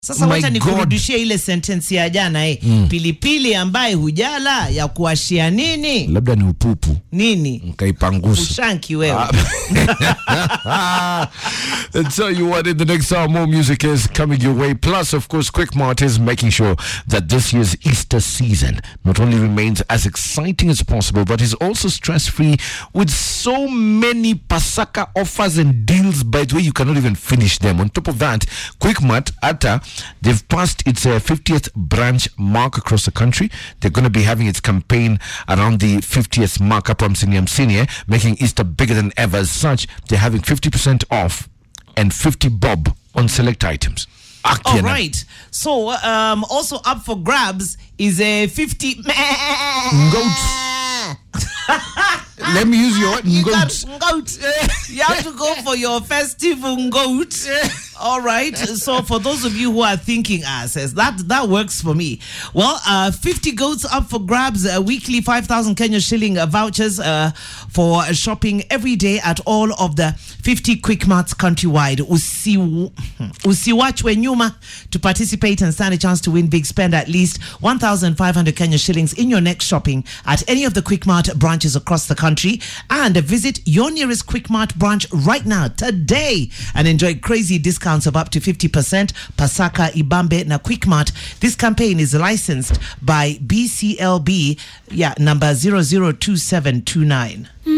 Sasa wacha nikurudishie ile sentence ya jana Pilipili ambaye hujala ya kuashia nini? Labda ni upupu. Nini? Mkaipangusa. Ushanki wewe. And tell you what, in the next hour, more music is coming your way. Plus, of course, Quickmart is making sure that this year's Easter season not only remains as exciting as possible, but is also stress-free with so many Pasaka offers and deals. By the way, you cannot even finish them. On top of that, Quickmart, they've passed its 50th branch mark across the country. They're going to be having its campaign around the 50th mark up on Msinie, making Easter bigger than ever. As such, they're having 50% off and 50 bob on select items. All right. So, also up for grabs is a 50 goats. Let me use your goat. You have to go for your festive goat. All right. So for those of you who are thinking, says that works for me. Well, 50 goats up for grabs. Weekly 5,000 Kenya shilling vouchers for shopping every day at all of the 50 Quickmarts countrywide. Usiwachwe nyuma to participate and stand a chance to win big. Spend at least 1,500 Kenya shillings in your next shopping at any of the Quickmart branches across the country, and visit your nearest Quickmart branch right now today and enjoy crazy discounts of up to 50%. Pasaka, Ibambe na Quickmart. This campaign is licensed by BCLB, number 002729.